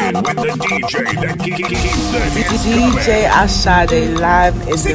in with the DJ that keeps the hits DJ Ashade live in the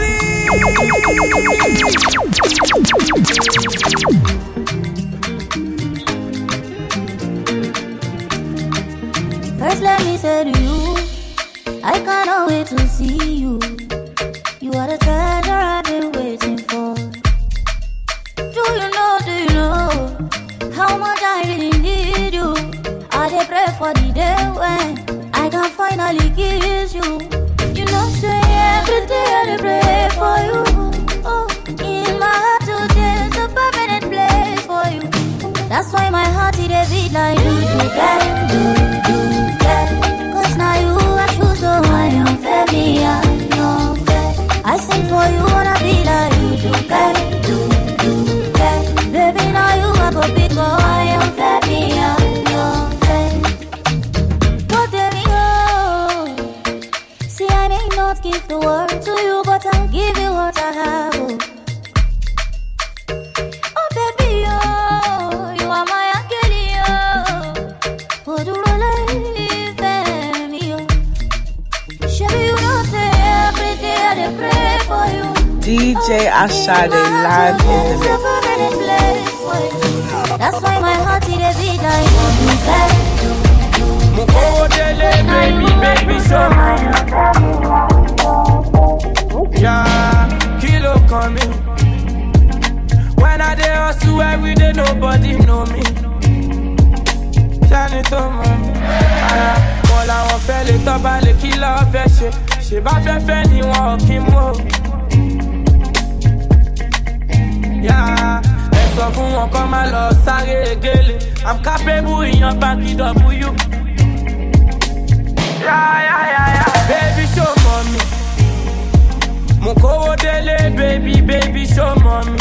First let me say to you, I cannot wait to see you. You are the treasure I've been waiting for. Do you know how much I really need you? I dey pray for the day when I can finally kiss you. You know, say every day I dey pray for you. Oh, in my heart today is a permanent place for you. That's why my heart it a beat like do get. Cause now you I choose, so I am fair, me I am fair. I sing for you wanna be like you do get. Baby now you I go big, go I am fair, me I am fair. But there we go. See I may not give the world to you, but I'll give you what I have. Oh baby, oh, you are my angel, oh. Oh, do DJ Ashade live in the mix. That's why my heart is a beat like baby, show me. Yeah, kilo coming. When I dey hustle every day, nobody know me. Shine it on me. All I want fell it up by the killer of that shit. She bought a fanny walking more. Yeah, let's go for one come along, sorry, gele. I'm capable in your banky W. Yeah. Baby, show mommy. Moko dele, baby, show mommy.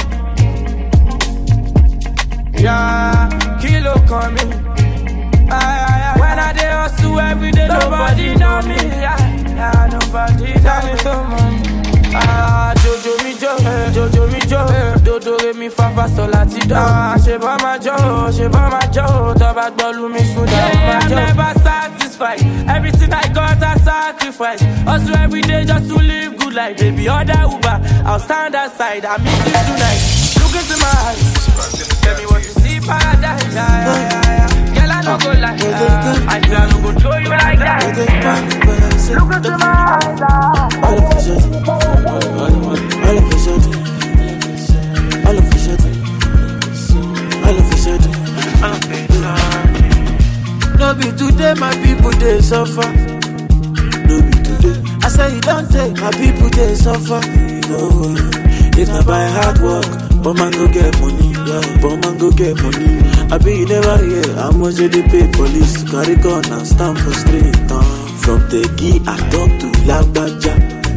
Yeah, kilo coming. When I dey hustle every day, nobody know me. Yeah, nobody tell me so much. Jojo mi jo, dodo re mi fa fa so lati do. Ṣe ba ma jo, tó bá gbolu mi ṣuda ma jo. I'm never satisfied, everything I got I sacrifice. Hustle every day just to live good life, baby. Order Uber, I'll stand outside, I miss you tonight. Look into my eyes, tell me what you see, paradise. Yeah. Girl, I no go like that, I no go show you like that. Look into my eyes, all of a sudden. No be today, my people they suffer. No be today. I say you don't take, my people they suffer. No, it's not by hard work, but man go get money. Yeah, but man go get money. I be you never hear how much they pay police to carry gun and stand for street. From Tegi I talk to Lagbaja.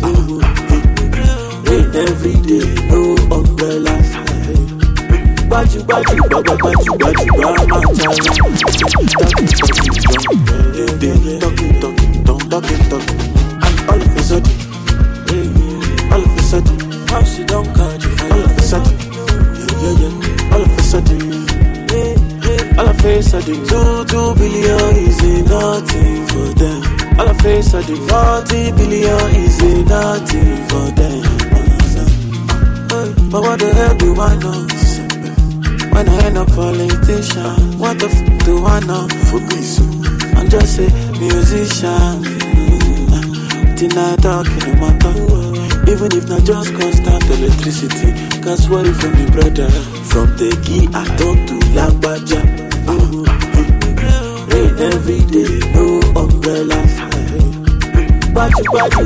Rain every day, no umbrellas. Baju, talking. And all of a sudden, how she don't catch you. All of a sudden, yeah. All of a sudden, $2 billion is nothing for them. All of a sudden, 40 billion is nothing for them. But what the hell do I know? When I ain't a politician, what the f*** do I know? I'm just a musician. Till I talk in a matter. Even if not just constant electricity. Cause what if me brother? From Tegi I talk to Lagbaja. Rain every day, no umbrellas. Baju,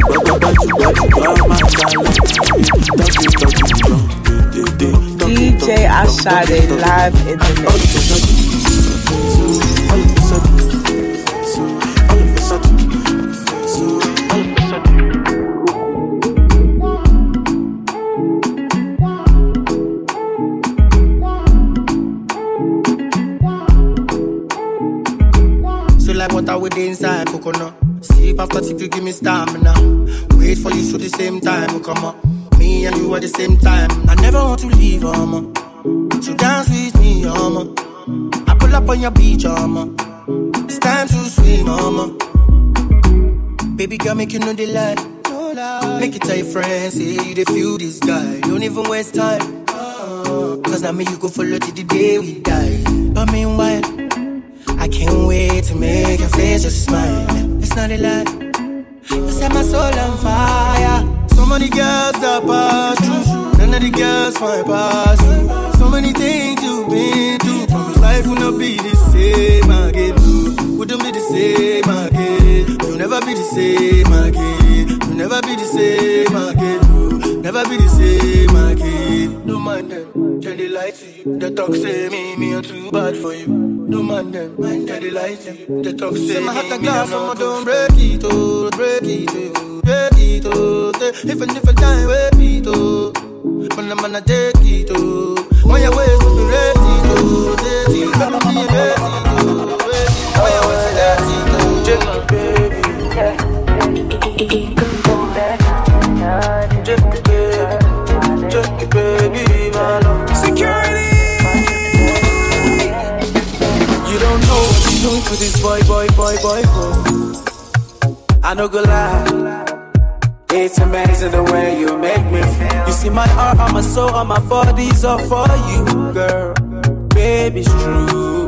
DJ Ashade live in the mix. So like water with the inside coconut. Sleep after sleep, you give me stamina. Wait for you so the same time will come up. Me and you at the same time. I never want to leave, So dance with me, I pull up on your beach, It's time to swim, mama. Baby girl, make you know the lie. Make it tell your friends, say you dey feel this guy. Don't even waste time. Cause now me you go follow till the day we die. But meanwhile, I can't wait to make your face just smile. It's not a lie. You set my soul on fire. So many girls that pass through, none of the girls find pass you. So many things you've been through. Promise life will not be the same again. Wouldn't be the same again. You'll never be the same again. You'll never be the same again. Never be the same again. No mind them, tell the lie to you. The talk say me I'm too bad for you. No mind them, tell the lie to you. The talk say me I'm not don't break it, oh, break it, oh, break it, oh. If a different time, break it, oh. When I'm gonna take it, oh. When your ways will be ready, oh, take it, let me be ready, oh. When your ways will be ready, oh. Take my baby, just the baby, man. Security. You don't know what you're doing to this boy. I no go lie. It's amazing the way you make me feel. You see my heart, my soul, and my body's all for you, girl. Baby, it's true.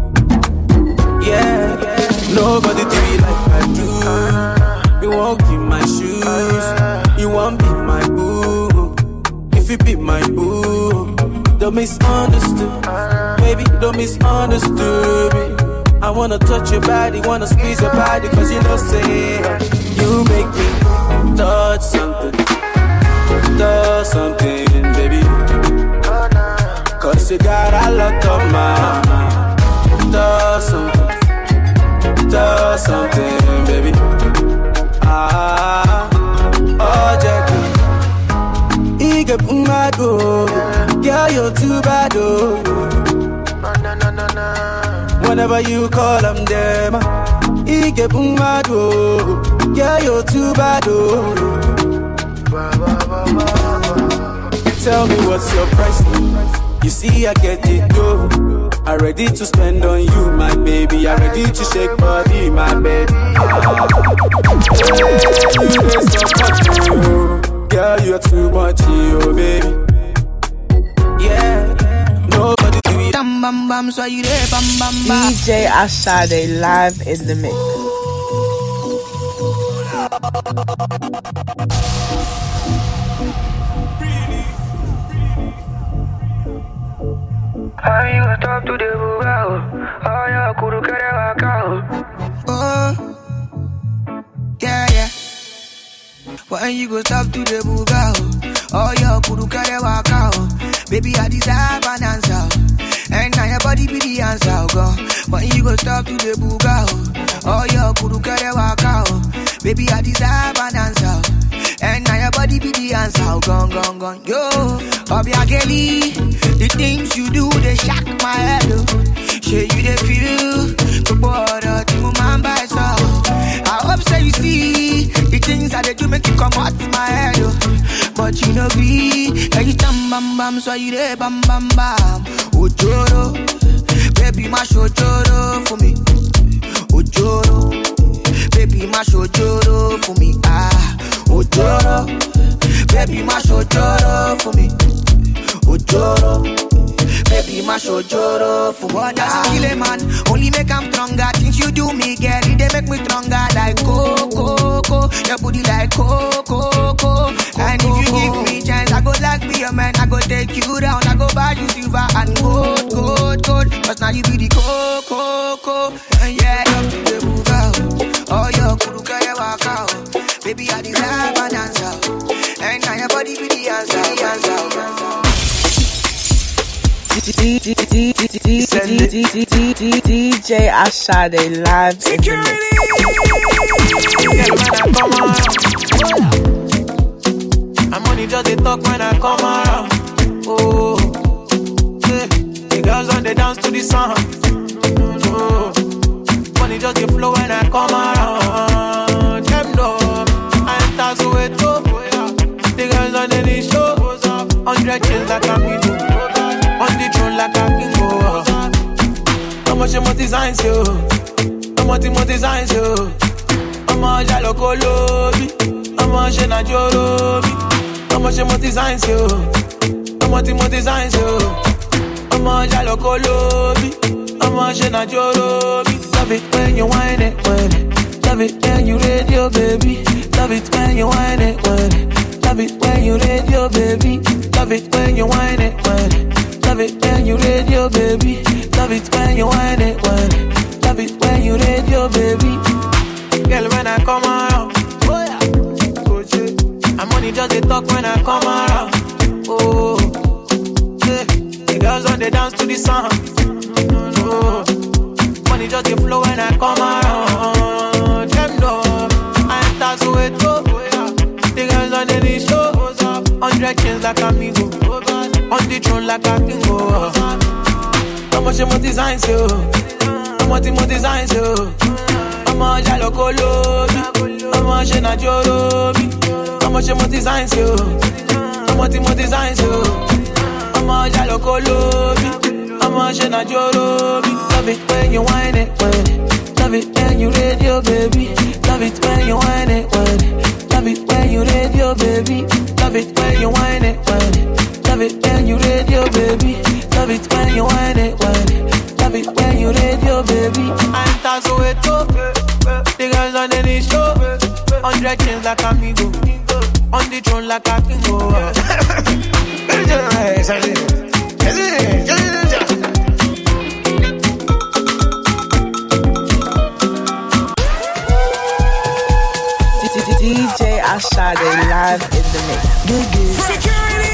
Yeah, nobody do you like I do. You won't keep my shoes. You won't be my boo. If you be my boo, don't misunderstood. Baby, don't misunderstood me. I wanna touch your body, wanna squeeze your body, cause you know, say, you make me touch something, baby. Cause you got a lot of mama. Touch something, baby. Oh, Jackie. Ige Bungado, girl, you're too bad, oh. Whenever you call, I'm there, man. Ige Bungado, girl, you're too bad, oh. Tell me what's your price? You see, I get it, go. I'm ready to spend on you, my baby. I'm ready to shake body, my baby. Girl, you're too much, oh baby. Yeah, nobody do it. Bam bam bam, so you there, bam bam bam. DJ Ashade live in the mix. How you talk to the bugao? Oh, yeah, kuru kere wakao. Oh, yeah. When you go talk to the bugao? Oh, yeah, kuru kere wakao. Baby, I deserve an answer. And now your body be the answer, go. When you go talk to the bugao? Oh, yeah, kuru kere wakao. Baby, I deserve an answer. And now your body be the answer, gone. Yo, Obiageli, the things you do, they shock my head, oh. Shey you they feel, the border, the woman by so. I hope so you see, the things that they do make you come out my head, oh. But you know be, every time bam bam, so you they bam bam bam. Ojoro, baby mash ojoro for me. Ojoro, baby mash ojoro for me. Ojoro, baby mash ojoro for me. Ojoro, baby mash ojoro for me. What does it kill a man? Only make I'm stronger. Things you do me, girl, they make me stronger. Like coco, your booty like coco. And if you give me chance, I go like be a man. I go take you down. I go buy you silver and gold. Cause now you be the coco. And yeah, up to the move out. Oh, yo, kuru kaya waka. Baby, I deserve an answer. And now your body be the answer. DJ Ashade live in the mix. I'm only just a talk when I come around. Oh, yeah. The girls on the dance to the song. Oh, money just a flow when I come around. Them know I enter so it go. The girls on the show. 100 chains like a mingo. On the throne like a bingo. How much you designs you? Timothy signs yo. I'm a jalo kolobi. I'm a shena jorobi. I'm a Timothy signs yo. I'm a Timothy signs yo. I'm a jalo kolobi. I'm a shena jorobi. Love it when you whine it, whine it. Love it when you radio, baby. Love it when you whine it, whine it. Love it when you radio, baby. Love it when you whine it, whine it. Love it when you radio, baby. Love it when you whine it, whine it. Love it when you radio, baby. Girl, when I come around, oh yeah, oh shit. I'm only just a talk when I come around. Oh, yeah. The girls on the dance to the song. Oh, money just a flow when I come around. Them know I enter so it go. The girls on the show. 100 chains like amigo. On the throne like a king. How much more designs yo? How much more designs yo? I'm a jalo kolobi. I'm a shena jorobi. How much more designs yo? How much more designs yo? I'm a jalo kolobi. I'm a shena jorobi. Love it when you whine it, whine it. Love it when you radio, baby. Love it when you whine it, whine it. Love it when you radio, baby. Love it when you whine it, whine it. Love it when you radio, baby. Love it when you whine it, whine it. Love it when you radio, baby. I'm so it go. The girls on the show. 100 chains like amigo. On the throne like a king. DJ Ashade live in the mix. Security!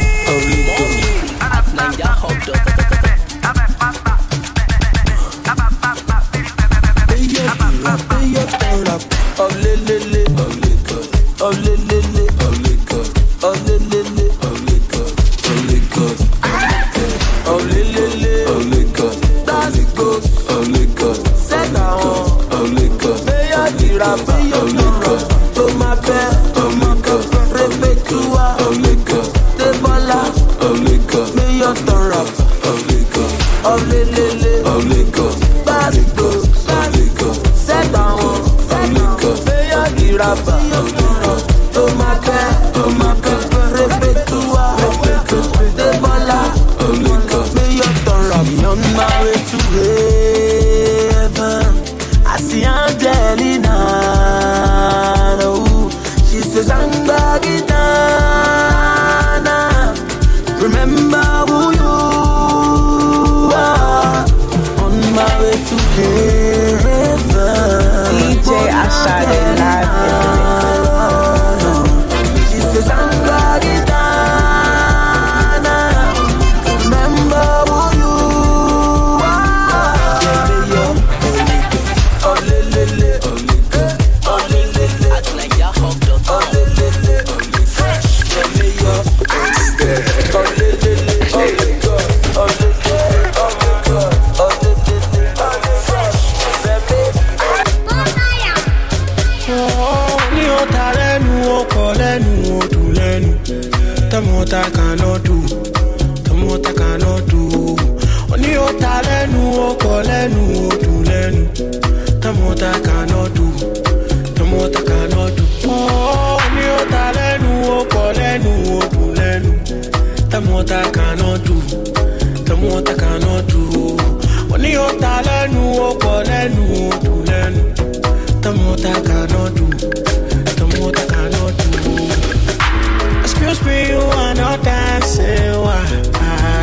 Excuse me, you are not dancing. Why? I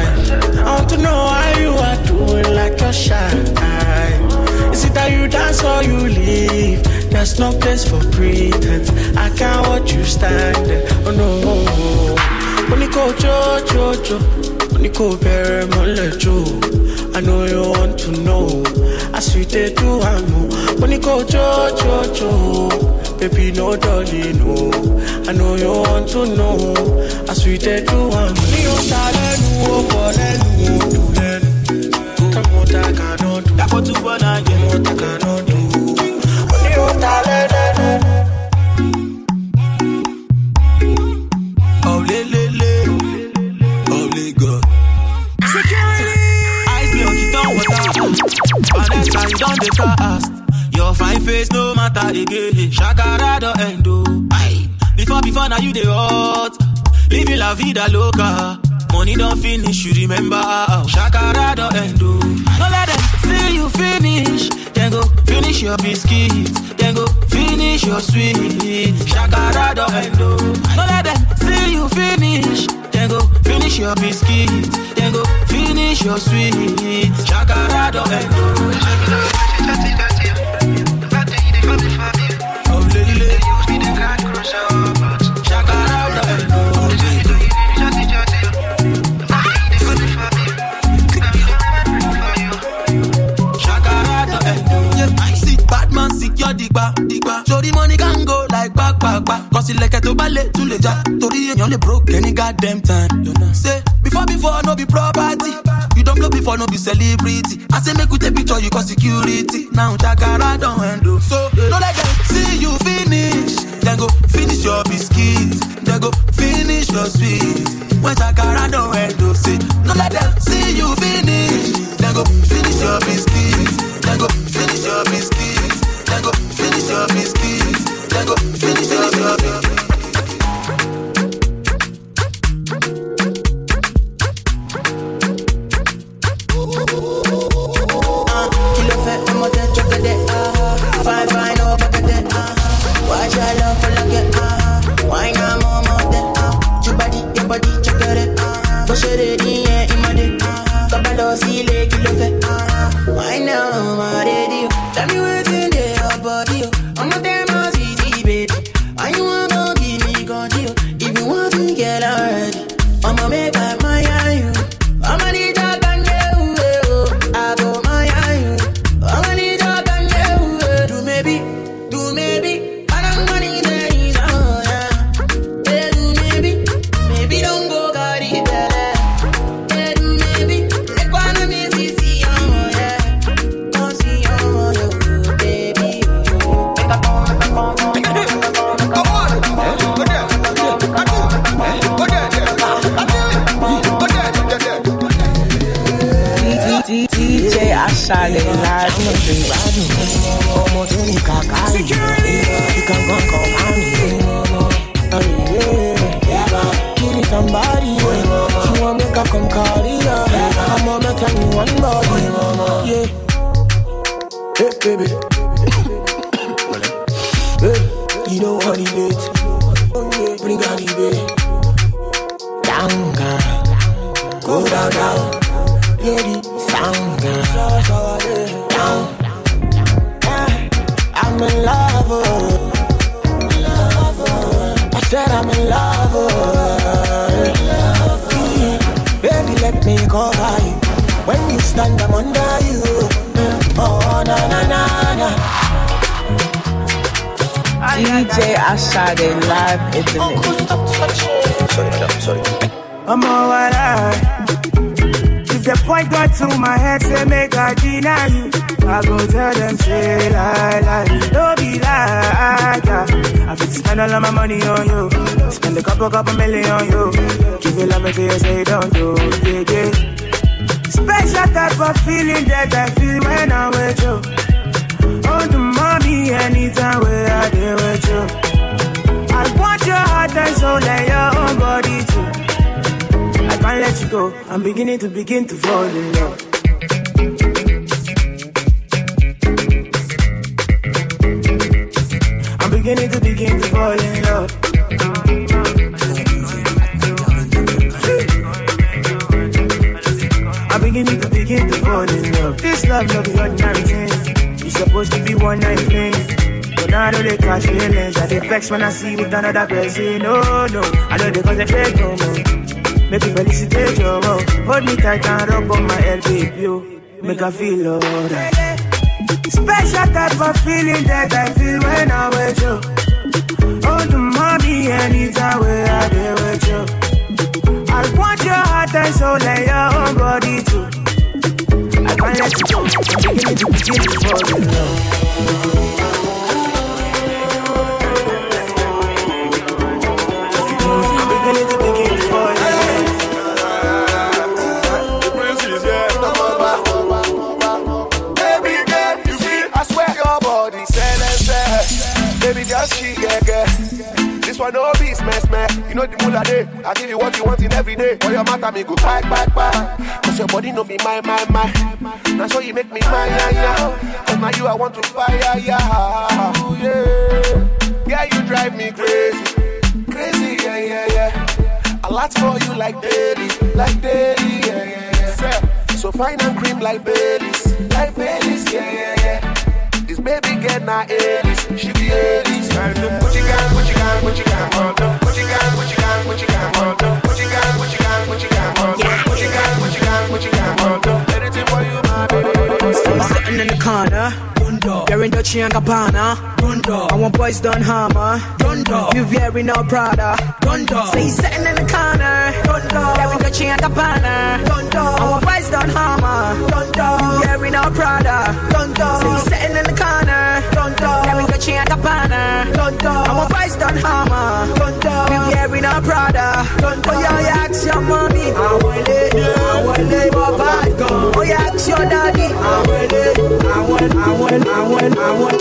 want to know how you are doing like you're shy. Is it that you dance or you leave? There's no place for pretense. I can't watch you stand there. Oh no. When you go jo, when you go bury my jo, I know you want to know. I sweet they do I know. When you go jo, baby no darling no. I know you want to know. I sweet they do I know. You darling no, come on, I cannot do. I got to run again. What I cannot do. When you darling. Your fine face no matter again. Shakara do endo. Aye. Before now you dey hot. Living la vida loca. Money don't finish, you remember. Shakara do endo. No let them see you finish. Then go finish your biscuits. Then go finish your sweet. Shakara do endo. No let them see you finish. Then go finish your biscuits. Then go finish your sweet. Shakara do endo. Oh lady, Shakara do endo. Secure digba. So the money can go like back. Cause it like a to ballet to le ja. Tori you only broke any goddamn time. Say, before no be property. You don't blow before no be celebrity. I say make you take picture, you got security. Now Shakara don't handle. So, don't let them see you finish. Then go finish your biscuits. Then go finish your sweet. When Shakara don't handle. Say, don't let them see you finish. Then go finish your biscuits. Then go finish your biscuits. Then go finish your biscuits. Then go finish your biscuits. Kilo fat, I'm on that chocolate. Fine, oh, back at that. Why your love for like it? Why not more than your body, chocolate. Push it in, yeah, in my day. Kabalo, see, kilo fat. Why now, my radio? Tell me what's in there, your body. I'm not damn easy, baby. Why you wanna give me control? If you want to get already, I'ma make my mind on you. I'ma need your gun, I go my on you. I'ma need your gun, do maybe. I don't want it, yeah. Do maybe don't go got it better. Do maybe, let go on me, see, yeah. Don't see, baby. DJ Ashale live in the Security. You can go on me. Give me somebody. She want make her come carry her. I'm gonna tell you one body. Yeah. Hey baby. Hey, you know what he did. Bring out the baby. Down girl. Go down. Yeah, the sound girl. Down. I'm in love. I said I'm in love. Baby, let me cover you. When you stand, I'm under you. Oh, na. DJ Ashade live in the mix. Sorry. I'm alright. If the point got to my head, say make I deny you. I go tell them, say lie. Don't be like that. I fit spend all of my money on you. Spend a couple million on you. Give you love until you say don't do. Yeah. Special type of feeling that I feel when I'm with you. Oh, the mommy, anytime where I deal with you. I want your heart and soul and your own body too. I can't let you go. I'm beginning to fall in love. I'm beginning to fall in love. I'm beginning to fall in love. This love no be ordinary thing. It's supposed to be one night thing. But now I know they catch feelings. I get vexed when I see with another person. No, I know they cause they fake no more. Make you felicitate your love. Hold me tight and rub on my head, baby. Make I feel alright. Special type of feeling that I feel when I'm with you. Oh, the mommy, anytime where I be with you. I want your heart and soul and your own body too. I can't let you go. I'm beginning to fall in love. I'm beginning to fall in love. Baby girl, you see, I swear your body. be just shit, yeah. This one no be smash. You know the moolah day. I give you what you want in every day. For your matter, me go back. Cause your body no be my. Now so you make me mine, yeah. Cause now you I want to fire, yeah. Yeah, you drive me crazy, yeah. A lot for you like daily, yeah. So fine and cream like Baileys, yeah. This baby get na Aries, she be Aries. What you got, hold on. What you got, hold on. What you got, hold on. Anything for you, my baby. So sitting in the corner, you're in Dolce & Gabbana. I want boys done hammer. You wearing no Prada. So you sitting in the corner, you're in Dolce & Gabbana. I want boys done hammer. You wearing no Prada. So you sitting in the corner, you're in Dolce & Gabbana. I want boys done hammer. You wearing no Prada. Oh yeah, ask your mommy. I want it, Papa. Oh yeah, ask your daddy. I want.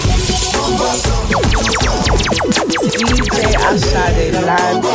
DJ Ashade live.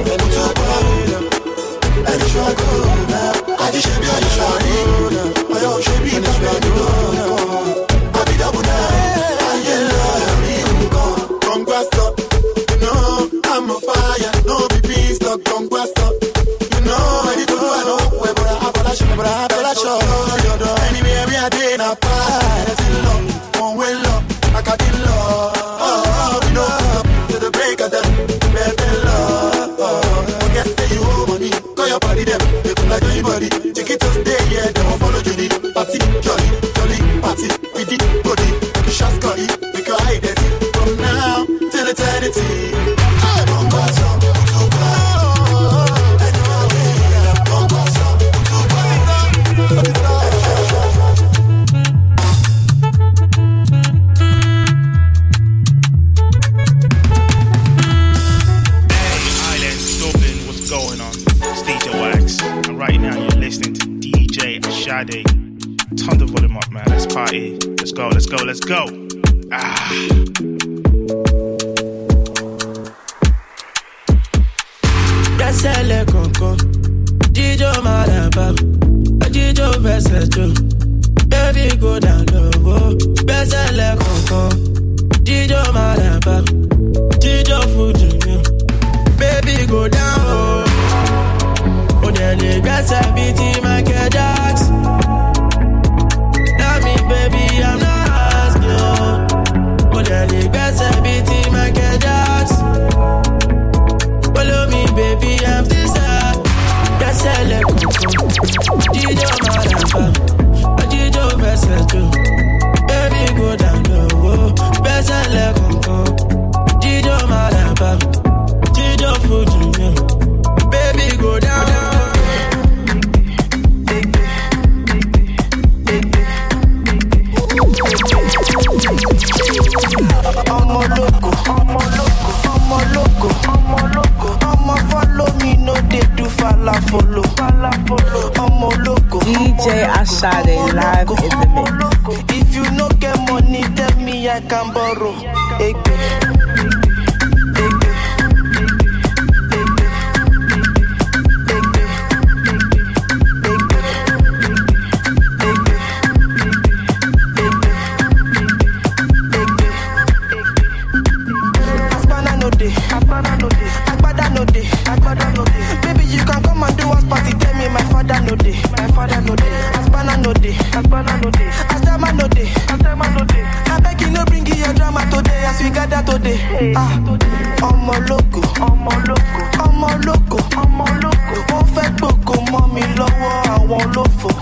I'm a fire, no be peace, dog, don't bust up. You know, ready to do I know, but I feel like show. Anywhere we are doing a party, one way love, I got the love. Oh, we know, to the break of them, baby love. Guess that you owe money, call your body them, they come like anybody. Take it to stay, yeah, they won't follow Judy. Party, jolly, party, with the body, make you shot scotty, make your identity. From now till eternity. Turn the volume up, man. Let's party. Let's go. Yasele konko, Dijo malaba, Dijo besejo, baby go down low. Yasele konko, Dijo malaba, Dijo fuji, baby go down low. Onyele gasa biti Michael Jackson. Now me baby I'm not asking. Onyele gasa biti Michael Jackson. Follow me baby I'm this hard. Yasele konko, Dijo malaba, Dijo besejo, baby go down low. Yasele konko, Dijo malaba, Dijo fuji, baby go down. DJ Ashade live in the mix. If you no get money, tell me I can borrow. Baby, you can come and do us party. Tell me my father no day. Aspana no day. Astama no day. I beg you no bring your drama today as we gather today. I'm a loco. Won't fed boko, mommy lower. I won't low for.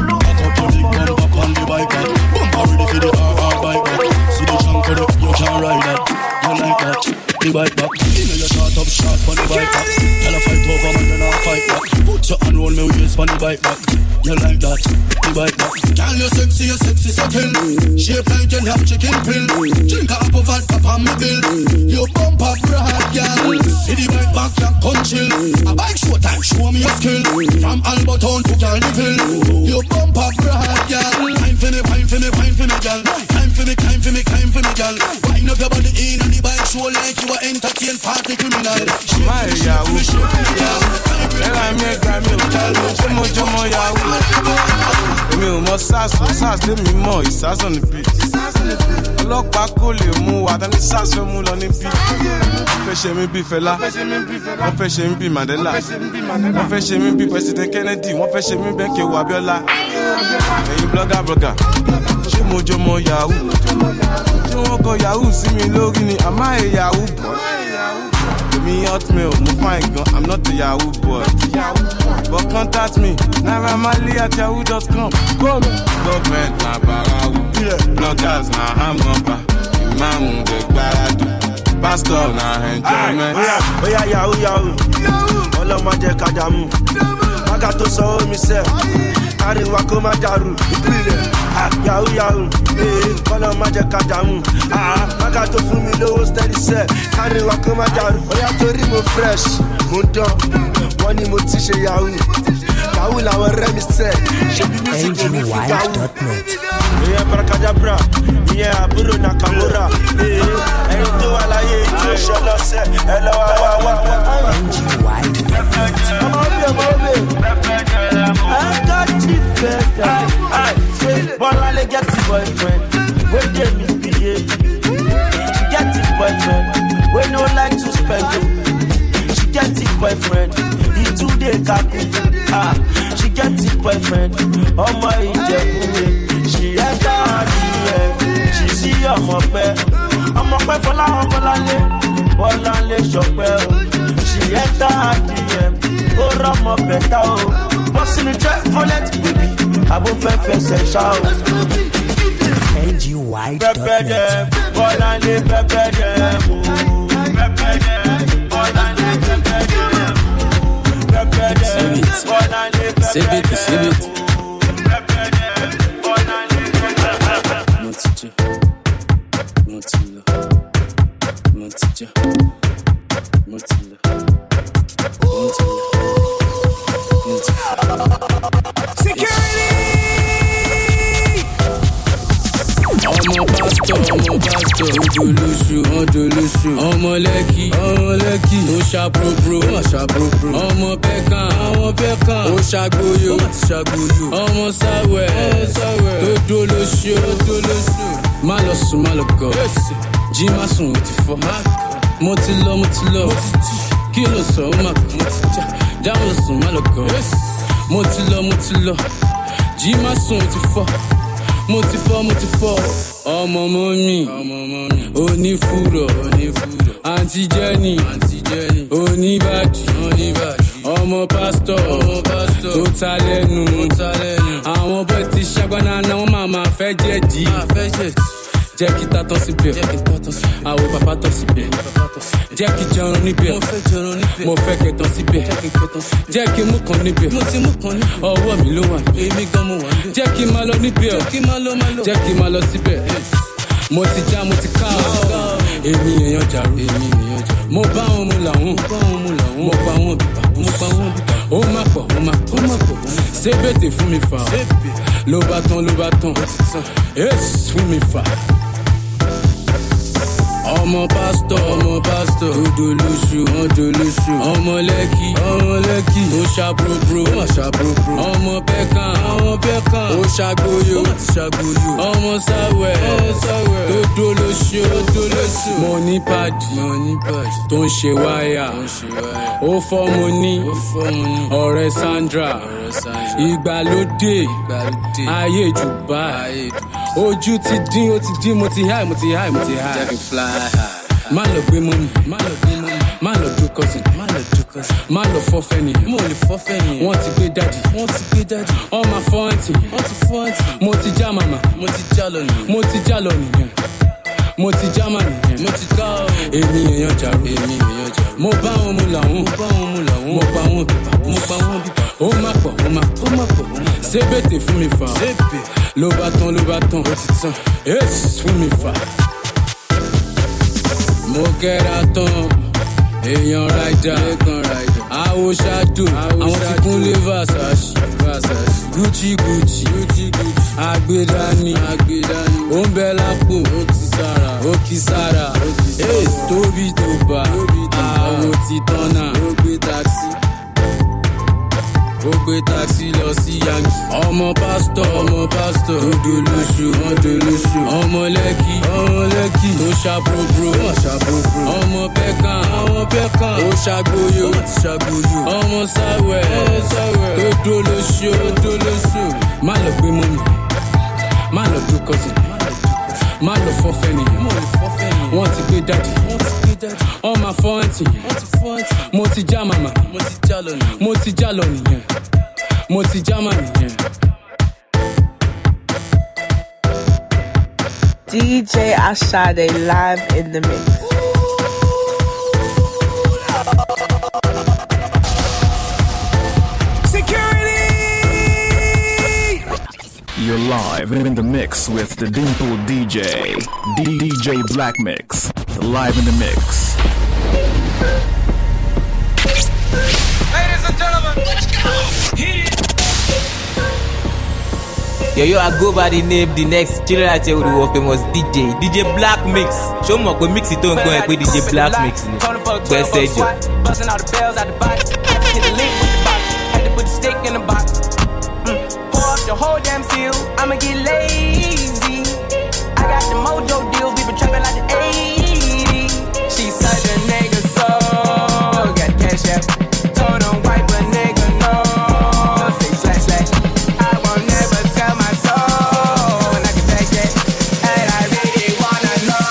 See the chunk of the, you can't ride that. You like that. The bike back, you know you shot on the bike back. Tell a fight over man, then I'll fight back. Put your hand roll me waist on the bike back. You like that, the bike back. Girl, you sexy setting. Shape like you have chicken pill. Drink a apple vodka on me bill. You bump up broad, girl. See the bike back, you come chill. A bike show time, show me your skill. From Alberton to Carnival. You bump up broad, girl. Time for me, girl. Time for me. for me, girl. Wind up your body in on the bike, show like you are entertain party criminal. My Yahoo, then I make my milk. Jomo Yahoo. Me ò mọ sars tèmi mọ̀ ìsás on the beat. Ọlọ́pàá kò lè mú wa tani sars fẹ́ mú lọ ní bí. Wọ́n fẹ́ ṣe mí bí Fẹlá, wọ́n fẹ́ ṣe mí bí Mandela, wọ́n fẹ́ ṣe mí bí President Kennedy, wọ́n fẹ́ ṣe mí bẹ́ẹ̀ Kéwu Abíọ́lá. Ẹ̀yin blogger, ṣé mo jọmọ Yahoo? Ṣé wọ́n kọ Yahoo sí mi lórí ni? Am I a Yahoo boy? Me hotmail, mo fine gan, I'm not a Yahoo boy. But contact me, naramali@yahoo.com. Government na barawu, bloggers na hamgamba, imamu de gbaradu, pastor na enjoyment. Oya Yahoo, ọlọ́mọ jẹ́ kájàmú, mága tó sọ omi sẹ́, káríwá kó má dàrú, ìpìlẹ̀. Yahoo, ọlọ́mọ jẹ́ kájàmú, mága tó fún mi lówó steady sẹ́, káríwá kó má dàrú. Oya torí mo fresh, mo dán, wọ́n ní mo ti ṣe Yahoo. Yahoo làwọn ọ̀rẹ́ mi sẹ́, ṣe bí music kò ní fún Yahoo. Ìyẹn Barakadabra, ìyẹn àbúrò Nakamura, ẹ̀yin tó wà láyé tí ó ṣe lọ́sẹ̀, ẹ lọ́wọ́ wá. Ọmọ ọbẹ̀, I got you better. Bolale get the boyfriend, wey dey misbehave. She get the boyfriend, wey no like to spend it. She get the boyfriend, he too dey kaku. She get the boyfriend, ọmọ Ìjẹ̀bú. She enter her DM, she see ọmọ pẹ́ Bọ́láńlé ṣọpẹ́ o. She enter her DM, ó rọ́mọ bẹ̀tà o. Bọ́sì ní trẹ́ fọ́lẹ́tì bíbí, àbó fẹ́ fẹsẹ̀ ṣá o. Pẹ́pẹ́ dẹ̀, Bọ́láńlé pẹ́pẹ́ dẹ̀ o. Pẹ́pẹ́ dẹ̀, Bọ́láńlé pẹ́pẹ́ dẹ̀ o. Pẹ́pẹ́ dẹ̀, Bọ́láńlé pẹ́pẹ́ dẹ̀ o. Odolusu, ọmọ Lẹ́kì, ó ṣàprópró, ọmọ Pẹ́kàn, ó ṣàgbóyò, ọmọ Sáwẹ̀, tó dolóṣù, má lọ sùn, má lọ gọ̀, jí má sùn, ó ti fọ́, mo ti lọ, kí ló sọ, ó má kọ́, já má lọ sùn, má lọ gọ̀, mo ti lọ, jí má sùn, ó ti fọ́. Mo ti fọ́, ọmọ mọ́mí, onífúrọ̀, àǹtí Jenny, oníbàdí, ọmọ pásítọ̀, tó ta lẹ́nu, àwọn bọ́ọ̀ ti ṣàgbọ́nà náà wọ́n máa fẹ́ jẹ́ dì. Jẹ́ kí tatọ́ síbẹ̀, àwọn bàbá tọ́ síbẹ̀, jẹ́ kí jẹun níbẹ̀, mo fẹ́ kẹtọ́ síbẹ̀, jẹ́ kí mú kan níbẹ̀, ọwọ́ mi ló wà, jẹ́ kí máa lọ níbẹ̀, jẹ́ kí máa lọ síbẹ̀, mo ti já, mo ti ká ọ́, èmi èèyàn jàrú, mo bá wọn mu làwọn, mo pa wọn bíbá, ó má pọ̀, sébètè fún mi fà, ló bá tán, èsì fún mi fà. Ọmọ pásítọ̀, Odolusu, ọmọ Lẹ́kì, ó ṣàprópró, ọmọ Pẹ́kàn, ó ṣàgbóyò, ọmọ Sáwẹ̀, tó dolóṣù, mo ní pàdí, tó ń ṣe wáyà, ó fọ́ mo ní, ọ̀rẹ́ Sandra, ìgbàlódé, ayé jù báyìí, ojú ti dín, mo ti high. Jẹ́ kí n fly high. Má lọ gbé mọ́mí, má lọ do cousin, má lọ fọ́fẹ́ nìyẹn, wọ́n ti gbé dádì, wọ́n máa fọ́ àǹtí, mo ti já màmá, mo ti já lọ nìyẹn, mo ti já mà nìyẹn, èmi èèyàn jàrú, mo bá wọn mu làwọn, mo pa wọn bíbá, ó má pọ̀, sébètè fún mi fà, ló bá tán, èsì fún mi fà. Mo kẹ́ra tán, èèyàn ráìdà, àwo ṣáàdù, àwọn ti kúnlé Versace, Gucci, àgbédání, ó ń bẹ lápò, Okisara, hey, Tobi Toba, àwọn ti tọ́nà, ó gbé taxi lọ sí Yankee. Ọmọ pásítọ̀, Odolóṣù, ọmọ Lẹ́kì, tó ṣàbòbò, ọmọ Pẹ́kàn, ó ṣàgbóyò, ọmọ Sáwẹ̀, tó dolóṣù. Má lọ gbé mọ́mí, má lọ gbé cousin, má lọ fọ́fẹ́ nìyẹn, wọ́n ti gbé dádì, ọmọ fọ́ǹtì, mo ti já màmá, mo ti já lọ nìyẹn, mo ti já màmá nìyẹn. DJ Ashade live in the mix. You're live in the mix with the Dimple DJ, DJ Black Mix, live in the mix. Ladies and gentlemen, let's go! Hit it! Yo, I go by the name, the next chiller I tell you the famous DJ Black Mix. Show me what mix it on going with DJ Black Mix. Best said you. Busting all the bells out the box. Had to hit the link with the box. Had to put the stick in the box. Pour up the whole damn seal. I'ma get lazy. I got the mojo deals. We been trapping like the 80s. She such a nigga, so got the cash out. Told him wipe a nigga, no. Say slash slash. I won't never sell my soul. And I can take that. And I really wanna know.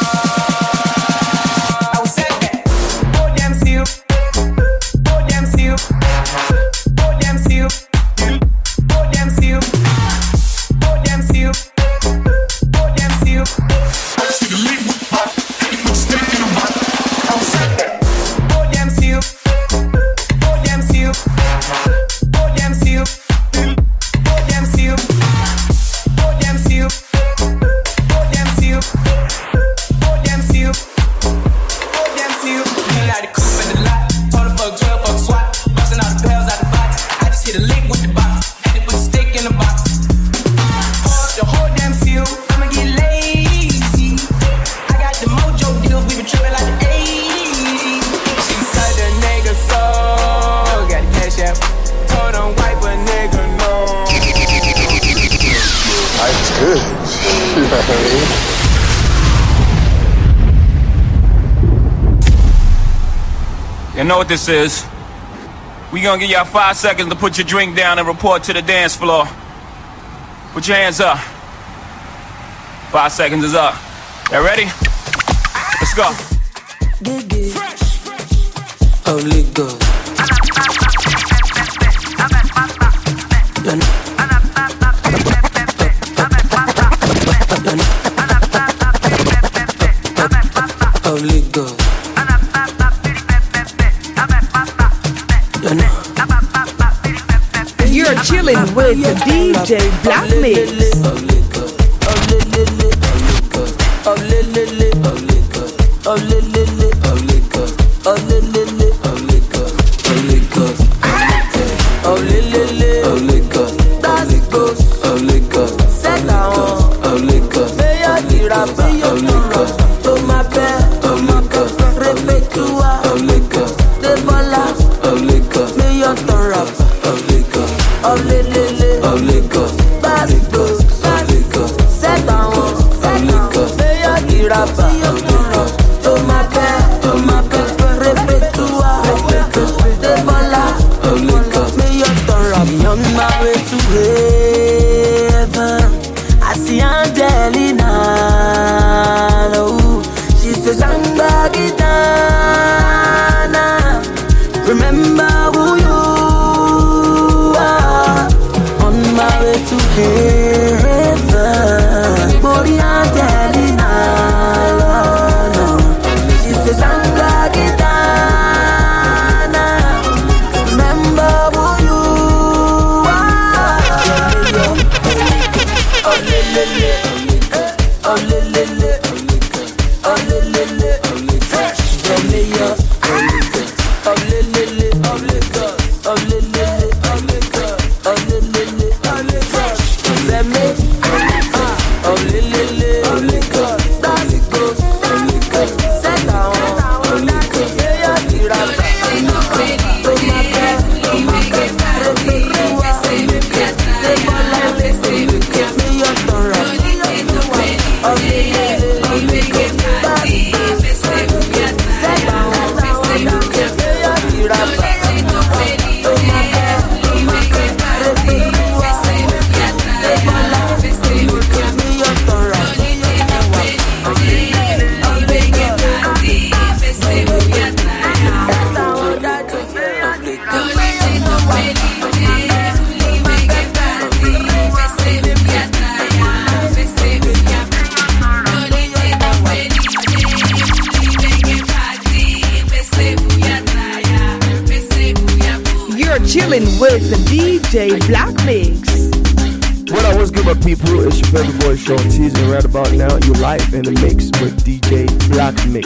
I was set that. Oh damn seal. Oh damn seal. Oh damn seal. Oh damn seal. Oh damn seal. Oh damn seal. See the link with the pop. Put stick in the box. I was set that. Oh damn seal. Oh damn seal. Oh damn seal. Oh damn seal. Oh damn seal. Oh damn seal. Oh damn seal. Oh damn seal. We got the coupe in the lot. Told her fuck 12, fuck SWAT. Busting all the bells out the box. I just hit a link with the box. Had to put the stick in the box. Pour up the whole damn seal. I'ma get lazy. I got the mojo deals. We been tripping like the 80s. She said the nigga so got the cash out. Told him wipe a nigga no. Life's good. You know what I mean? You know what this is? We gonna give y'all 5 seconds to put your drink down and report to the dance floor. Put your hands up. 5 seconds is up. Y'all ready? Let's go. Only God. Only God. You're chilling with the DJ Black Mix. Chilling with the DJ Black Mix. What I was good, my people, it's your favorite boy Sean T's, and right about now, you're live in the mix with DJ Black Mix.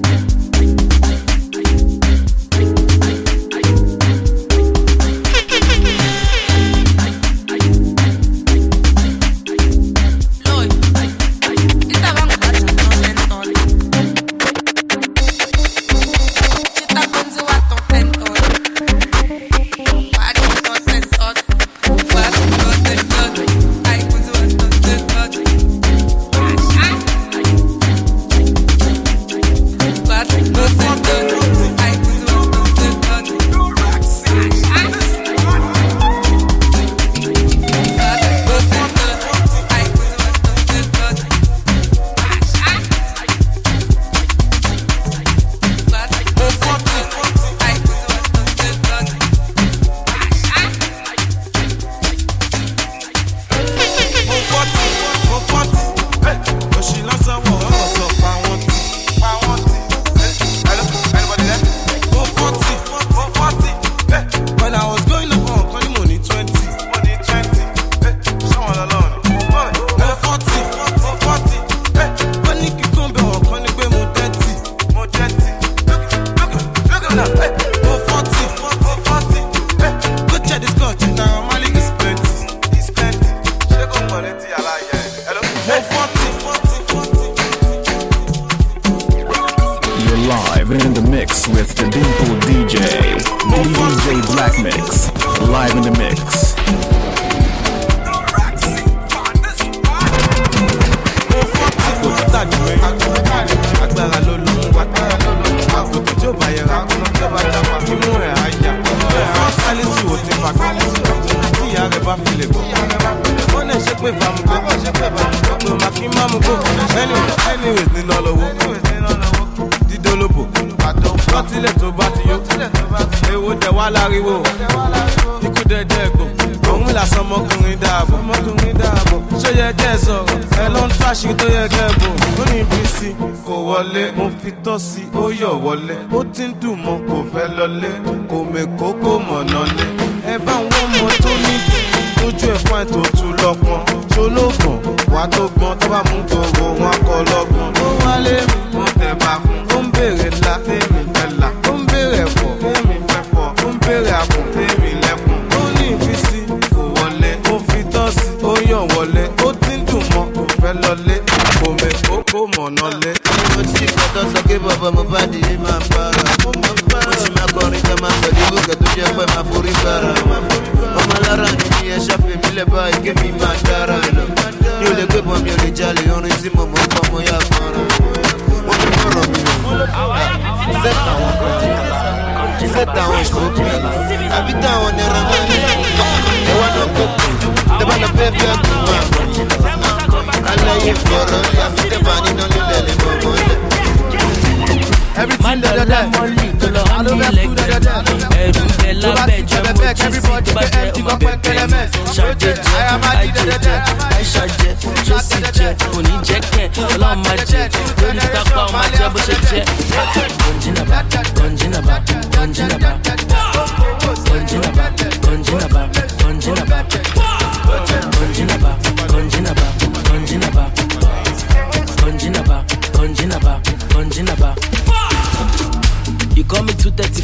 You call me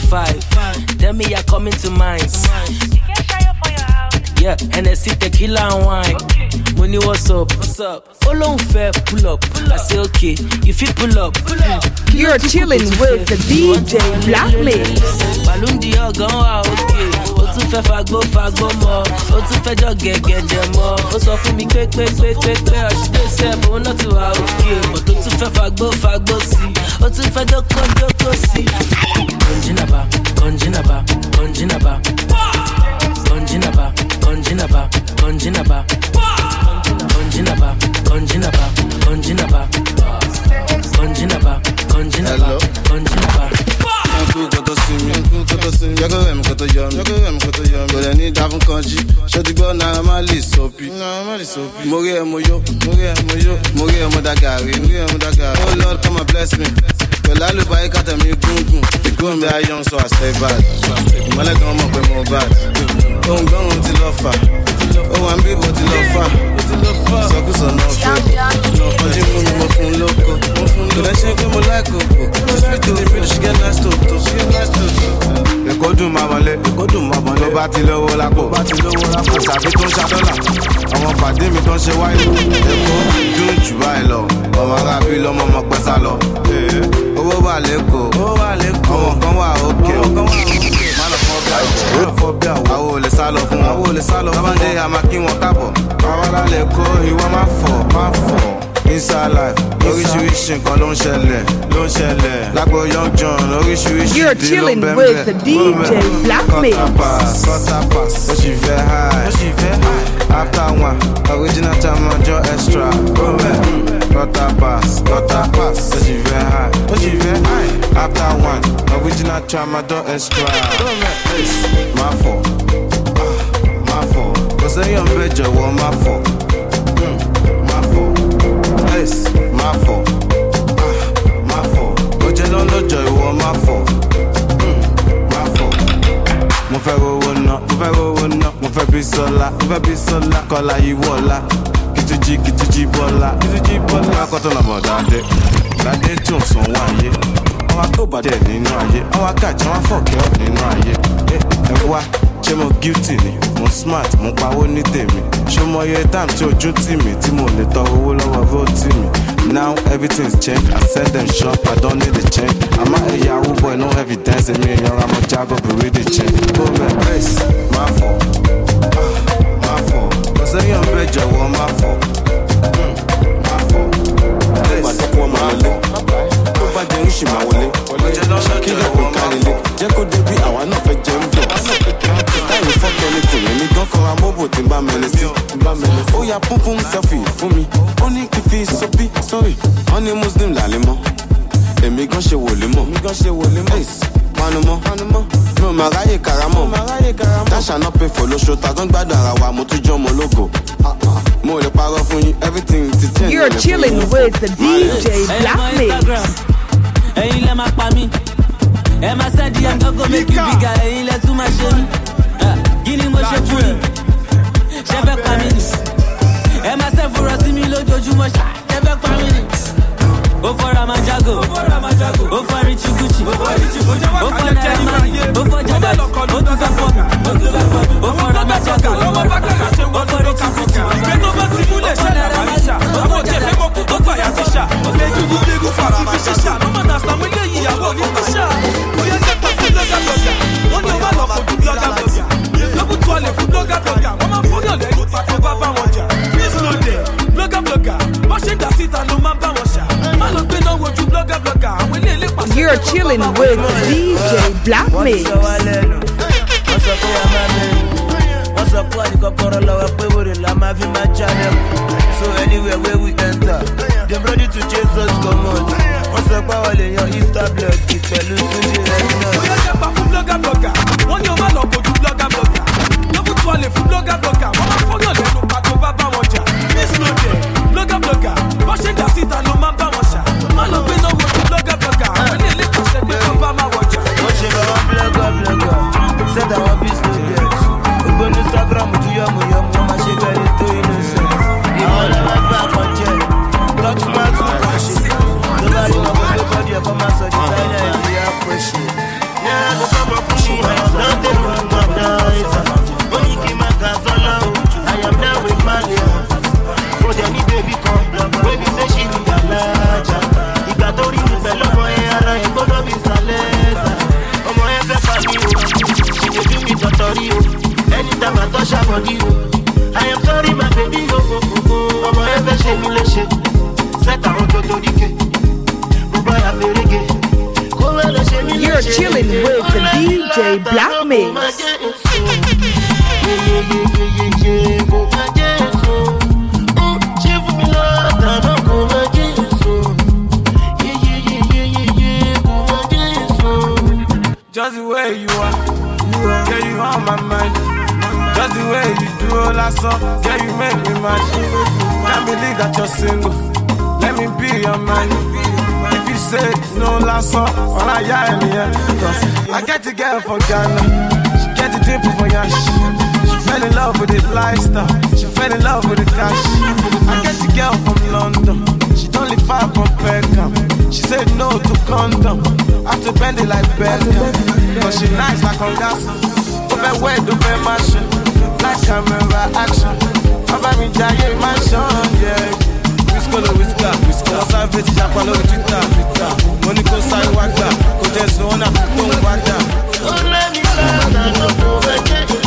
235. Tell me you're coming to mine. Yeah, NSC tequila and wine. Money, what's up? What's up? All on fair, pull up. I say okay, you fit pull up. You're chilling with the DJ Black Mix. Balloon Dior, gone okay. tún fẹ́ fagbó mọ́, ó tún fẹ́ jọ gẹ̀gẹ̀dẹ̀ mọ́. Ó sọ fún mi pé ọ̀ṣìdé sẹ́ẹ̀bù ó náà ti wà òkè. Ó tó tún fẹ́ fagbó sí, ó tún fẹ́ dókó sí. Konjinaba, konjinaba, konjinaba. Konjinaba, konjinaba, konjinaba. Konjinaba, konjinaba, konjinaba. Konjinaba, konjinaba, konjinaba. Uncle got to see me, Yago M got to yum, but I need to have kanji. Shut the gun, now I'm a list soapy. Moria moyo, Modagari. Oh Lord, come and bless me. Well, I look like I me gungun. The gun die young, so I stay bad. My leg on my more bad. Oh, gone until offer. Oh, I'm big until offer. So good, so no fair. No, but you move more from local. Could I shake him like Coco? Just speak to the British, get nice to. They go do my wallet, no batty low lapo. Àṣàbí tó ń ṣàdọ́là, àwọn pàdé mi tó ń ṣe wáyé. Èkó dùn jù báyìí lọ, ọmọ arábí lọ́mọ ọmọ pẹ́sà lọ. Owó wà lẹ́kọ̀ọ́, àwọn kan wà òkè. Má lọ fọ́ bí àwọ̀, àwọn ò lè sá lọ fún wọn. Tábàndé àmà kí wọn kábọ̀. Àwọn alálẹ̀ kó ìwọ má fọ̀. Inside life, oríṣiríṣi nǹkan ló ń ṣẹlẹ̀. Lágbo Young John, oríṣiríṣi You're chilling with the DJ Black Mix. Quarter pass, ó sì fẹ́ high. After one, original time ọjọ́ extra. Quarter pass, ó sì fẹ́ high. After one, original time ọjọ́ extra. Má fọ̀, kò sẹ́yìn ọ̀bẹ jọ̀wọ́ má fọ̀. Má fọ̀, ó jẹ́ lọ́lọ́jọ́ ìwọ má fọ̀. Mo fẹ́ rówó ná, mo fẹ́ bí sọ́lá, kọ́lá yìí wọ̀lá, kìtújì bọ́lá. Má kọ́tọ̀ nà bọ̀ dáadé tí ò sàn wáyé. Àwọn akóbàdé nínú ayé, àwọn akájà wọn fọ̀kẹ́ nínú ayé. Ẹ wá, ṣé mo guilty ni? Mo smart, mo pawó ní tèmi. Ṣé mo yẹ time tí ojú tì mí tí mo lè tọrọ owó lọ́wọ́ vóòtì mi? Now everything's changed. I send them shop, I don't need a change. I'm a Yahoo boy, no evidence in me. Young, I'm a Jago, but really change. Go back, race, my fault. Cause I am better, my fault. My fault. Nobody wish my way. Kí ló kún kálílé? Jẹ́ kó débi àwa náà fẹ́ jẹun bọ̀. Táyì ní fọ́ọ̀kì anything, èmi gan kọ́ra mọ́bò tí n bá mẹ́lẹ̀ sí. Ó yà púpù selfie fún mi. Ó ní kí fi sopi, sorry. Wọ́n ní Muslim làlẹ́ mọ́. Èmi gan ṣe wòlé mọ́. Panumọ́. Mi ò máa ráyè karamọ́. Dáṣà náà pay for lóṣù tàgán gbádùn ara wa, mo tún jọ́ ọmọ ológo. Mo lè parọ́ fún yín, everything ti change. You're chilling with the DJ Black Mix. Ẹ̀yin lẹ máa pa mí. Ẹ máa sẹ́ di ẹ̀ńgọ́gọ́ make you bigger. Ẹ̀yin lẹ tún máa ṣe mí. Kí ni mo ṣe fún yín? Ṣé fẹ́ pa mí ni? Ẹ máa sẹ́ fúnra sí mi lójoojúmọ́ ṣá. Ṣé fẹ́ pa mí ni? Ó fọ́ra máa jágò. Ó fọ́ rí chukuchi. Ó fọ́ náírà máa ní. Ó fọ́ jàdá. Ó tún fẹ́ fọ́ mi. Ó fọ́ra máa jágò. Ó fọ́ rí chukuchi. Ìgbé tó bá ti múlẹ̀ ṣe náírà máa ṣá. Àwọn òjẹ́ fẹ́ mọ́ kó tó fàyà ti ṣá. Lẹ́jú gbígbé fara máa ṣe ṣá. Lọ́mọ náà sàmú ilé ìyàwó ní ti ṣá. Bóyá kẹta fún blọ́gà. Wọ́n ní o máa lọ kó ju blọ́gà. Lọ́bù tó ọlẹ̀ fún blọ́gà. Wọ́n máa fún yàn lẹ́yìn tí tó bá bá wọn jà. Please no dey. Blọ́gà. Wọ́n ṣe ń dà síta ló máa bá wọn ṣá. Má lọ gbé náà wojú blọ́gà. Àwọn ilé ilé pàṣẹ. You're chilling with DJ Black Mix. What's up, what you got for a lower pay with it? I'm having my channel. So anywhere where we enter, they're ready to chase us, come on. What's up, power in your Insta blog? It's a little bit right now. We are the blogger. One year man up to blogger. No put one for blogger. One for your little part of Baba Moja. Miss no day, blogger. Watching the seat and no man Bamasha. Man up in no blogger. When you live to say, Baba Moja. Watching our blogger. Said our business. On Instagram, do you have my shake and it's too innocent. You all have my back on jet. Block smart to crash it. Nobody will go to body of my son. Designer and we are pushing. Yeah, I'm a pushing. Don't take one more night. When you came out, that's all I want. ṣe mí léṣe. Set àwọn tó torí ké. Mo bá ya fèrègé. Kó má lọ ṣe mí léṣe. You're chilling with the DJ Black Mix. Just the way you are, yeah, you on my mind. Just the way you do all that song, yeah, you make me mad. Can't believe that you're single, let me be your man. If you say no last song, all I hear in the end. Cause I get a girl from Ghana, she get a dimple for Yash. She fell in love with the lifestyle, she fell in love with the cash. I get a girl from London, she don't live far from Peckham. She said no to condom, I have to bend it like Beckham. Cause she nice like Ongasa, over where do be mansion, nice camera action. Over me giant mansion, yeah. Whisker, savage, Japan over Twitter. Money go side wagga, go just on up, don't wagga. Don't let me down, I don't go back.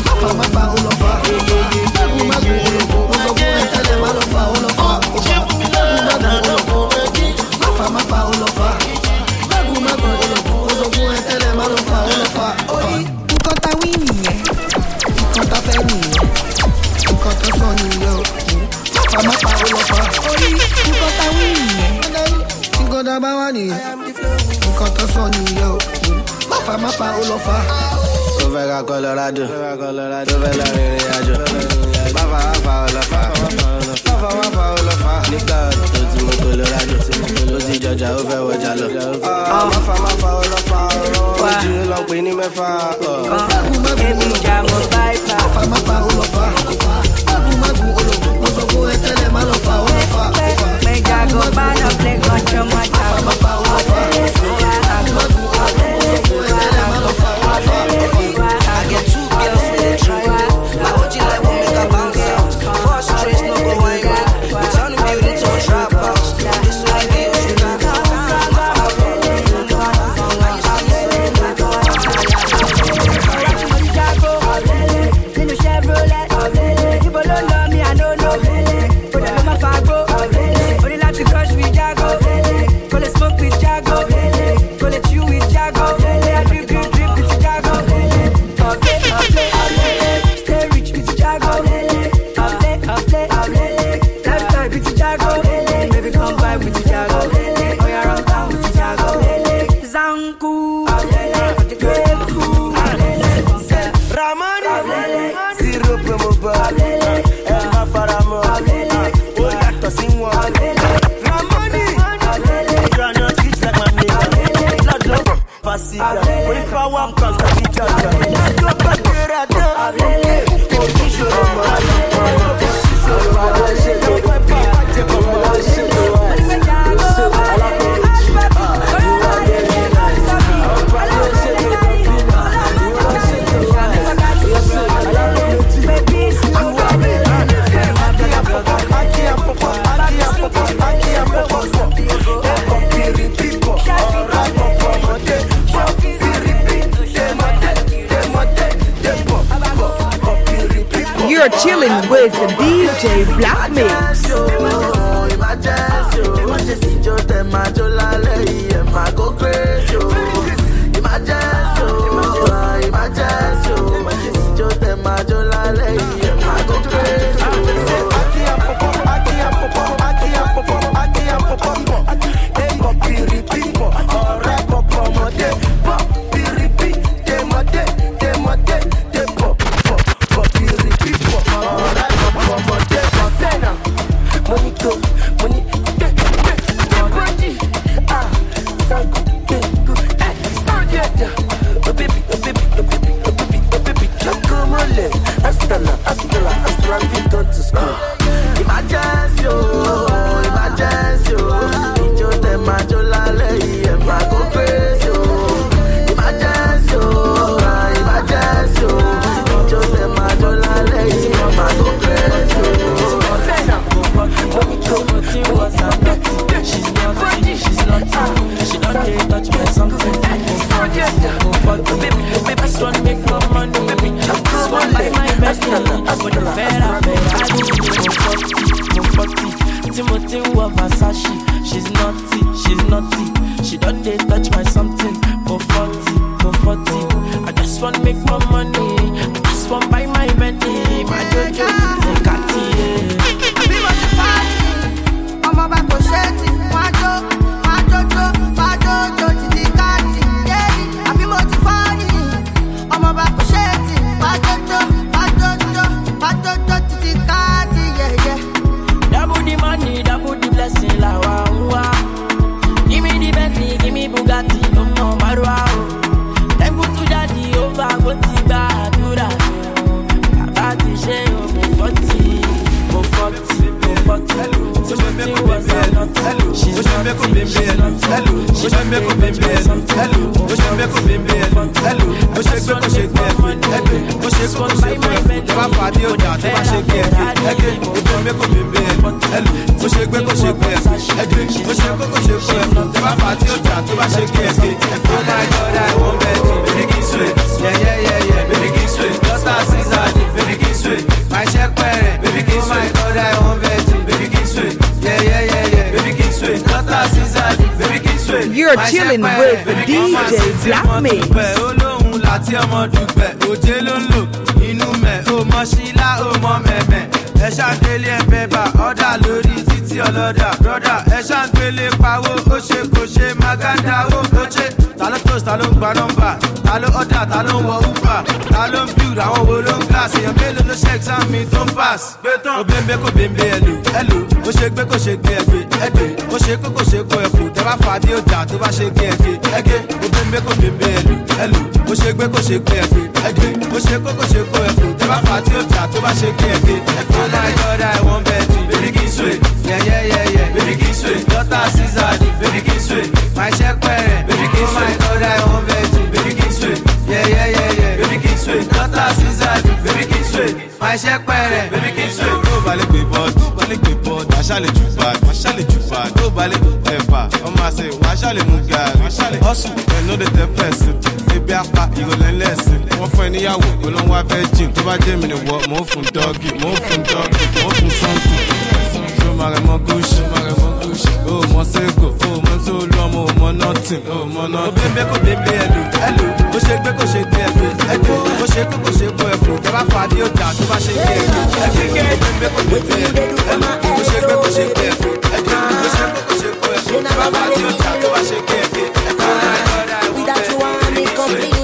Colorado, Novela Riajo, Bafa, Nika, Colorado, Lucy Georgia, over Wajalo, Mafa, long Winnie Mefa, Baby Jamo, I get 2 girls in the tree. My OG like will make a bounce out. First trace no go wine back. We turn the building to a trap house. This way we use you now. People don't love me, I don't know. But I love my fago. Only like to crush with Jago. Call it smoke with Jago. Call it chew with Jago. I drip with Jago. Stay rich with Jago. Lifestyle with Jago. Baby come vibe with Jago. Oh yeah, run down with Jago. Zanku. Ramani. Zero promo bar. Elma Faramo. Oh yeah, tossing one. Ramani. You are not rich like my nigga. Not love. Fasika. When you power up, comes the teacher. Not go back to that. Oh, you should You're chilling with the DJ Black Mix. naughty. She done they touch my something for 40, for 40. I just want make more money. I just want buy my Bentley, my Jojo, the Cartier. I be what you find. I'm about to share it. My Jojo, the Cartier. Yeah, I be what you find. I'm about to share it. My Jojo, the Cartier. Yeah, yeah. Double the money, double the blessing, la wa. Give me the Bentley, give me Bugatti, no more Marwa. Then go to daddy over, go to Badura. Abati share, go 40. So she make up baby, she's not baby, she make up baby, You're chilling with the DJ Black Mix. Láti ọmọ dùgbẹ̀, òjé ló ń lò, inú mẹ́, ó mọ sílá, ó mọ mẹ́mẹ́. Ẹ ṣàgbélé ẹ̀bẹ̀ bá ọ̀dà lórí títí ọlọ́dà. Brọ́dà, ẹ ṣàgbélé pawó, ó ṣe kò ṣe Maganda ó ṣe. Ta ló toast, ta ló ń gba nọ́mbà, ta ló ọ̀dà, ta ló ń wọ Uber, ta ló ń build, àwọn wo ló ń glass, èèyàn mélòó ló ṣe exam mi tó ń pass. Gbé tán, ó bẹ́ẹ̀ kò bẹ́ẹ̀ ẹlò, ó ṣe gbé kò ṣe gbé ẹgbẹ́, ó ṣe kó kò ṣe kó ẹ̀kọ́, tẹ bá fà bí ọjà tó bá ṣe gbé ẹgbẹ́, ó bẹ́ẹ̀ kò bẹ́ẹ̀ ẹlò, ó ṣe gbé kò ṣe gbé ẹgbẹ́, ó ṣe kó kò ṣe kó ẹ̀kọ́, tẹ bá fà tí ọjà tó bá ṣe gbé ẹgbẹ́. Oh my God, I want Betty, baby Kingsway, yeah, baby Kingsway, daughter Caesar, baby Kingsway, my check parent, baby Kingsway. Oh my God, I want Betty, baby Kingsway, yeah, baby Kingsway, daughter Caesar, baby Kingsway, my check parent, baby Kingsway. Tó balẹ̀ gbé bọ́ọ̀dù, wàṣàlẹ̀ jù bá, tó balẹ̀ ẹ̀fà, ọmọ àṣẹ wàṣàlẹ̀ mú gàrí, ọ̀sùn ẹ̀nú dẹ̀ tẹ́ pẹ̀sìn, ebi apá ìrọ̀lẹ́ lẹ́sìn, wọ́n fún ẹ níyàwó, olóńgbà virgin, tó bá jẹ́ mi ni wọ́, mò ń fún dọ́gì, mò ń fún something. Ṣé o máa rẹ̀ mọ́ gúúsì, o mọ sẹ́gò, o mọ tó lu ọmọ, o mọ nothing, o mọ nothing. Ó bẹ́ẹ̀ kò bẹ́ẹ̀ ẹlò, ó ṣe gbé kò ṣe gbé ẹgbẹ́, ó ṣe kó kò ṣe kó ẹ̀kọ́, tẹ bá fà á dé ọjà tó bá ṣe gbé ẹgbẹ́, ó ṣe gbé kò bẹ́ẹ̀ ẹlò, ó ṣe gbé kò ṣe gbé ẹgbẹ́, ó ṣe kó kò ṣe kó ẹ̀kọ́, tẹ bá fà á dé ọjà tó bá ṣe gbé ẹgbẹ́. Without you, I'm incomplete.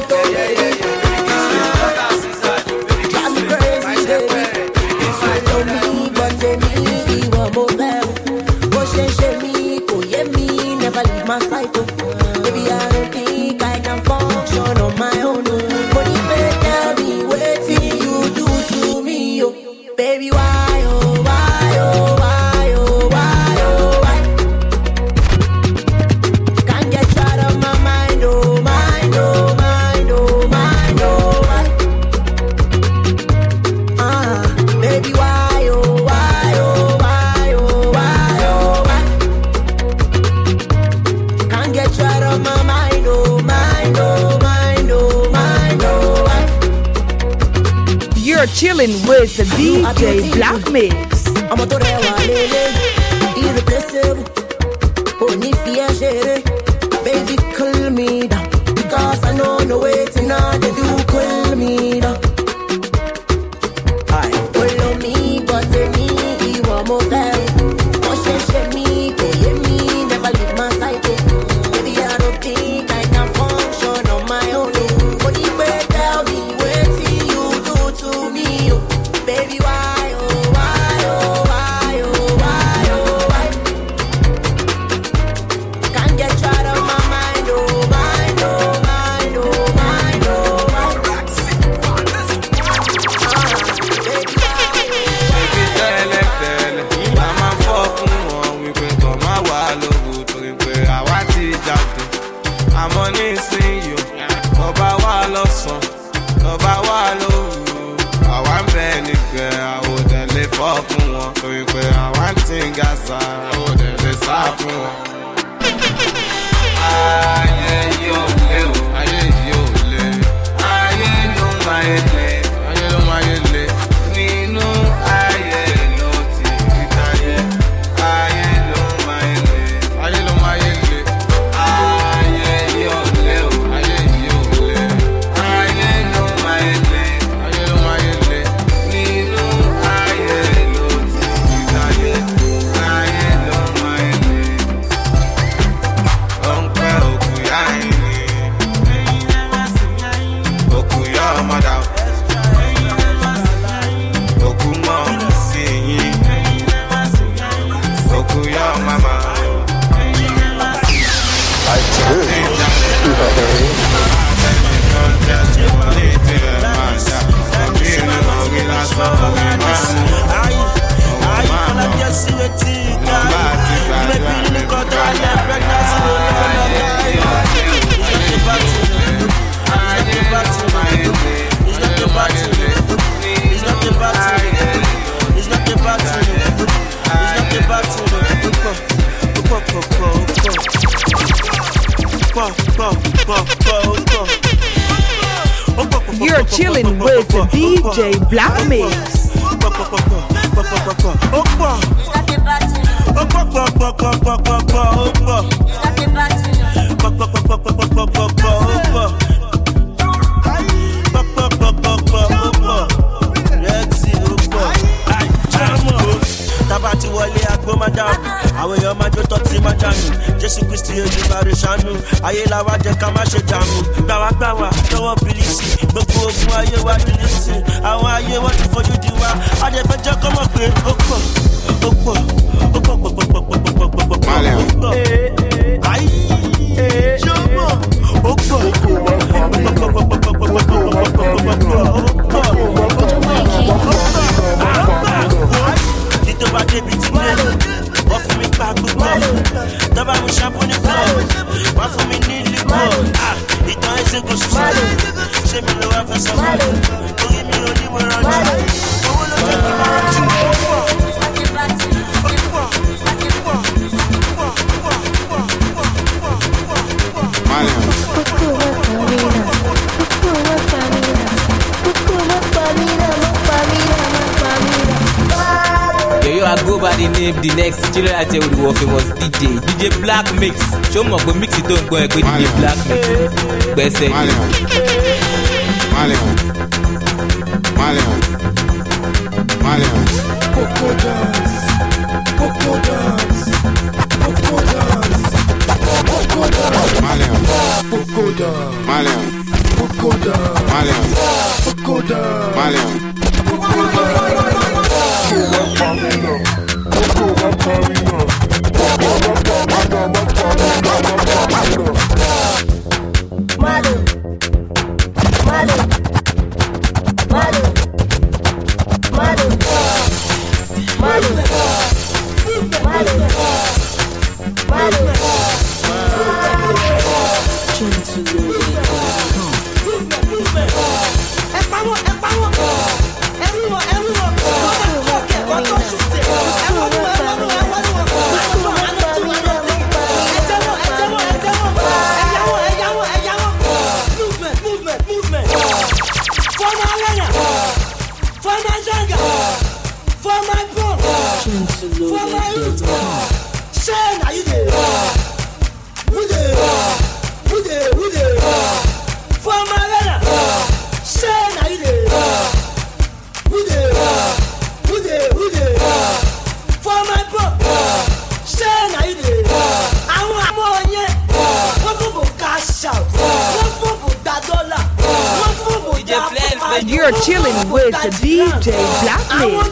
Never leave my side, oh. Baby, I don't think I can function on my own, oh. But if you tell me what you do to me, oh. Baby, why, oh, why, oh, why, oh, why, oh, why? Can't get you out of my mind, oh, mind, oh, mind, oh, mind, oh, why? Baby, why, oh, why, oh, why, oh, why, oh, why? Get you out of my mind, oh, mind, oh, mind, oh, mind, oh. You're chilling with the DJ Black Mix. I'm a torewa lele, irreplaceable. Only fear share, baby, cool me down. Because I know no waiting on they do cool me down. I follow me, but me, you want more bad. Oh, share me, go hear me, never leave my side, oh. Think I can function on my own. But if you tell me what you do to me, oh, baby, why, oh, why, oh, why, oh, why, oh, why? Can't get you out of my mind, oh, mind, oh, mind, oh, mind, oh, why? Àmọ́ nísìnyí ọba wa lọ́sàn, ọba wa lóru, àwa ń bẹ nìkan, àwọn òdẹ lè fọ́ fún wọn, torí pé àwa ń tí ń ga sa, àwọn òdẹ lè sá fún wọn. Ayé yóò lé o, ayé yóò lé, ayé ló máa yé lé, ayé ló máa yé lé, nínú ayé ló ti rí táyé, ayé ló máa yé lé, ayé ló máa yé lé. You're chilling with the DJ Black Mix. Tabati wọlé agbó máa dànù, àwọn èèyàn máa jó tọ́tí máa dànù. Jésù Kristi Olùgbàlà ṣàánú, ayé la wá jẹ́ ká má ṣe dànù. Gbàwágbàwá lọ́wọ́ bìlísì, gbogbo ogun ayé wa dìlísì. Àwọn ayé wọ́n ti fojú di wa, adẹ́fẹ́jọ́ kọ́ mọ̀ pé ó pọ̀, ó pọ̀, ó pọ̀ pọ̀pọ̀pọ̀pọ̀pọ̀pọ̀pọ̀. Ayé ṣé ó pọ̀, ó pọ̀, tó bá débi tí mo lò, wọ́n fún mi pa gbogbo. Tó bá mi ṣàbọ̀ ní club, wọ́n fún mi ní lipo. Ìtàn ẹsẹ̀ kò sùn sọ́dọ̀, ṣé mi ló wá fẹ́ sọ fún mi? Orí mi ò ní mo rànjú, owó ló jẹ́ kí n máa rànjú. Yo, I go by the name, the next children I tell you the famous DJ Black Mix. Show me go mix it on go and DJ Black Mix. Best say Coco dance, Coco dance, Coco dance, Coco dance, Coco dance, Coco dance, Coco dance. You're chilling with the DJ Black Mix.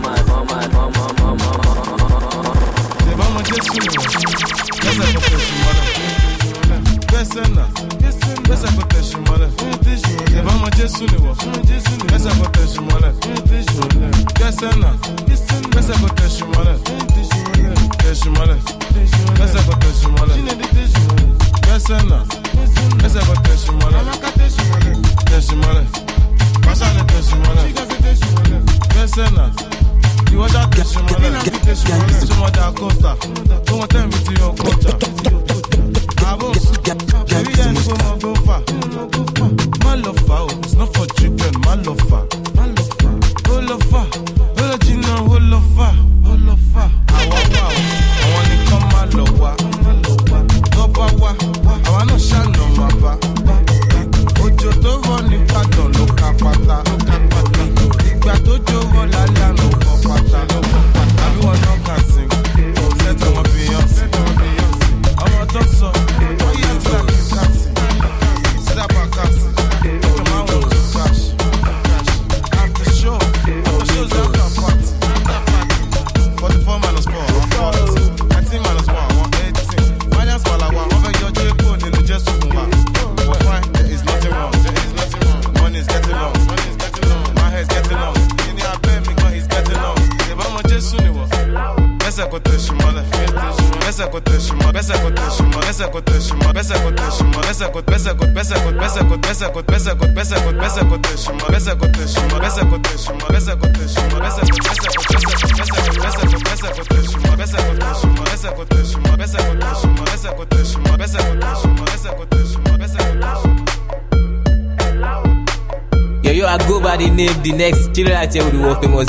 Yo, I go by the name the next chiller out here with the world famous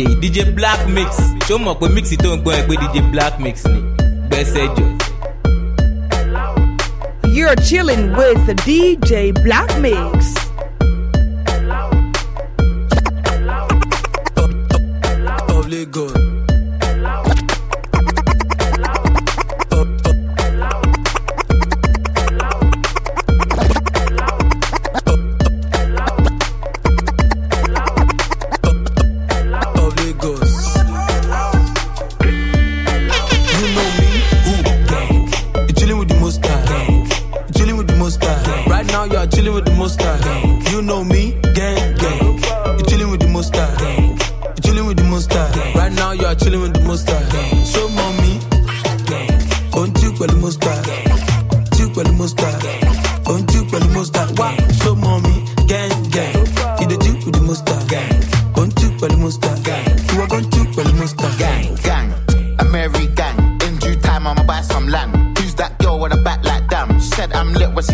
DJ Black Mix. Show me up mix it on go and DJ Black Mix ni. Best edge. You're chilling with the DJ Black Mix.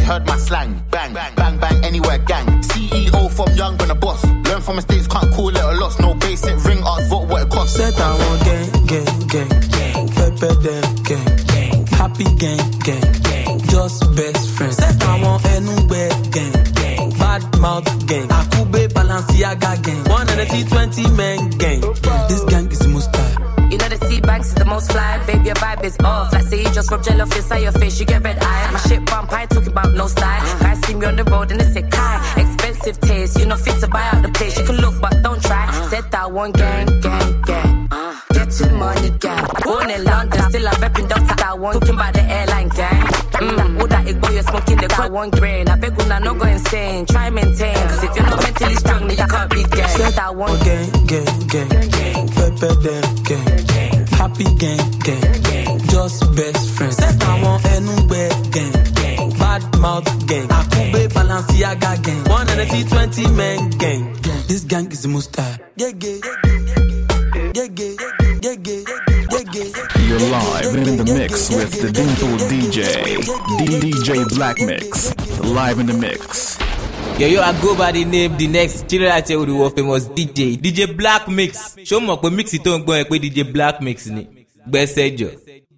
heard my slang. Bang, bang, bang, bang, anywhere gang. CEO from young when a boss. Learn from mistakes, can't call it a loss. No basic ring, ask vote what it costs. Said I want gang. Pepper them, gang. Happy gang. Just best friends. Said I want anywhere gang. Bad mouth gang. Akube Balenciaga gang. 120 men gang. This gang is the most tight. You know the C-Banks is the most fly. Baby, your vibe is off. Like say you just rub gel off inside your face, you get red eye. My shit bump, I ain't talking about no style. Guys see me on the road and they say, Kai, expensive taste. You know fit to buy out the place. You can look but don't try. Set that one gang. Get your money gang. Born in London, still I'm repping down to that one. Talking about the airline gang. All that egg boy, you're smoking the car one grain. I beg una no go insane. Try maintain. Cause if you're not mentally strong, then you can't be gang. Set that one gang. Pepper them gang. Happy gang. Just best friends. Said I want anywhere gang. Bad mouth gang. Akube Balenciaga gang. 120 men gang. This gang is the most tight. You're live in the mix with the Dimple DJ. DJ Black Mix. Live in the mix. Yo, I go by the name, the next Chillerate with the world famous DJ Black Mix. Show me up a mix it on going with DJ Black Mix ni. Best